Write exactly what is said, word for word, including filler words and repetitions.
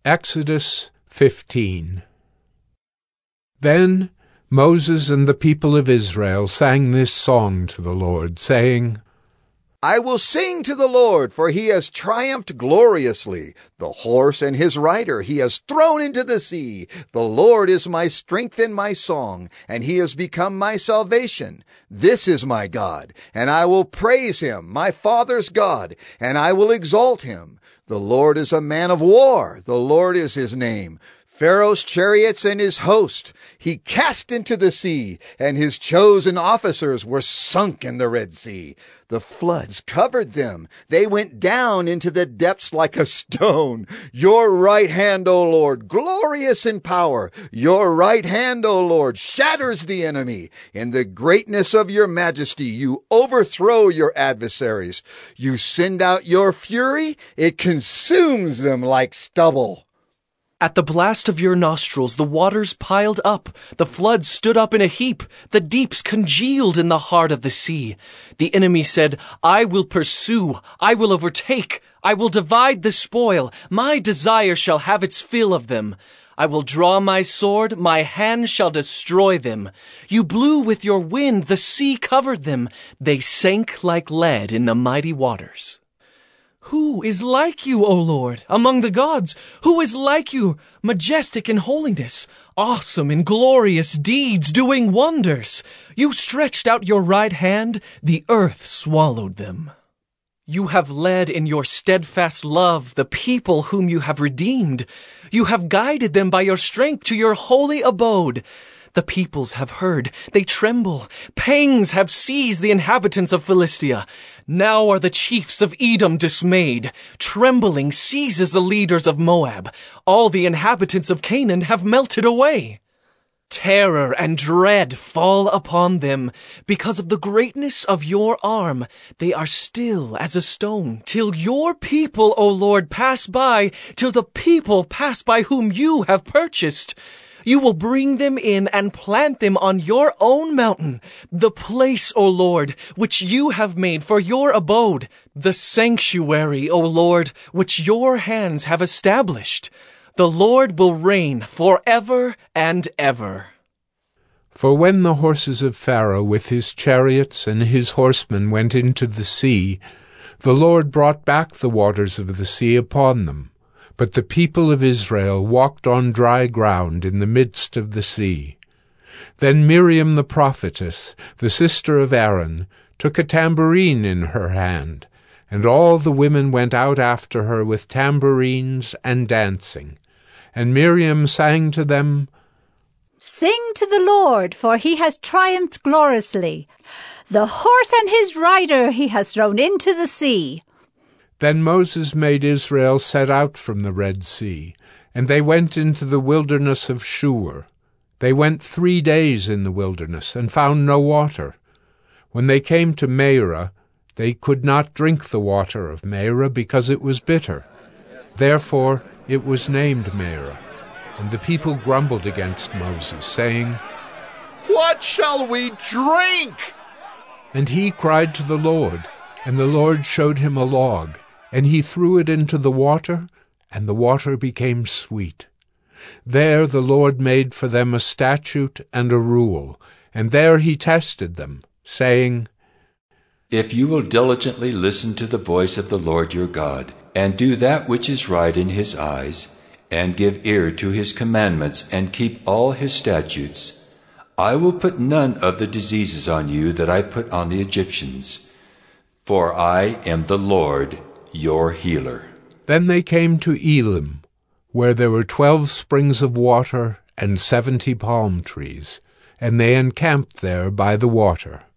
Exodus fifteen. Then Moses and the people of Israel sang this song to the Lord, saying, I will sing to the Lord, for he has triumphed gloriously. The horse and his rider he has thrown into the sea. The Lord is my strength and my song, and he has become my salvation. This is my God, and I will praise him, my father's God, and I will exalt him. The Lord is a man of war. The Lord is his name. Pharaoh's chariots and his host he cast into the sea, and his chosen officers were sunk in the Red Sea. The floods covered them. They went down into the depths like a stone. Your right hand, O Lord, glorious in power. Your right hand, O Lord, shatters the enemy. In the greatness of your majesty, you overthrow your adversaries. You send out your fury. It consumes them like stubble. At the blast of your nostrils, the waters piled up. The floods stood up in a heap. The deeps congealed in the heart of the sea. The enemy said, I will pursue. I will overtake. I will divide the spoil. My desire shall have its fill of them. I will draw my sword. My hand shall destroy them. You blew with your wind. The sea covered them. They sank like lead in the mighty waters. Who is like you, O Lord, among the gods? Who is like you, majestic in holiness, awesome in glorious deeds, doing wonders? You stretched out your right hand, the earth swallowed them. You have led in your steadfast love the people whom you have redeemed. You have guided them by your strength to your holy abode. The peoples have heard, they tremble. Pangs have seized the inhabitants of Philistia. Now are the chiefs of Edom dismayed. Trembling seizes the leaders of Moab. All the inhabitants of Canaan have melted away. Terror and dread fall upon them. Because of the greatness of your arm, they are still as a stone. Till your people, O Lord, pass by, till the people pass by whom you have purchased. You will bring them in and plant them on your own mountain, the place, O Lord, which you have made for your abode, the sanctuary, O Lord, which your hands have established. The Lord will reign forever and ever. For when the horses of Pharaoh with his chariots and his horsemen went into the sea, the Lord brought back the waters of the sea upon them. But the people of Israel walked on dry ground in the midst of the sea. Then Miriam the prophetess, the sister of Aaron, took a tambourine in her hand, and all the women went out after her with tambourines and dancing. And Miriam sang to them, Sing to the Lord, for he has triumphed gloriously. The horse and his rider he has thrown into the sea. Then Moses made Israel set out from the Red Sea, and they went into the wilderness of Shur. They went three days in the wilderness, and found no water. When they came to Marah, they could not drink the water of Marah, because it was bitter. Therefore it was named Marah. And the people grumbled against Moses, saying, What shall we drink? And he cried to the Lord, and the Lord showed him a log. And he threw it into the water, and the water became sweet. There the Lord made for them a statute and a rule, and there he tested them, saying, If you will diligently listen to the voice of the Lord your God, and do that which is right in his eyes, and give ear to his commandments, and keep all his statutes, I will put none of the diseases on you that I put on the Egyptians, for I am the Lord your healer. Then they came to Elim, where there were twelve springs of water and seventy palm trees, and they encamped there by the water.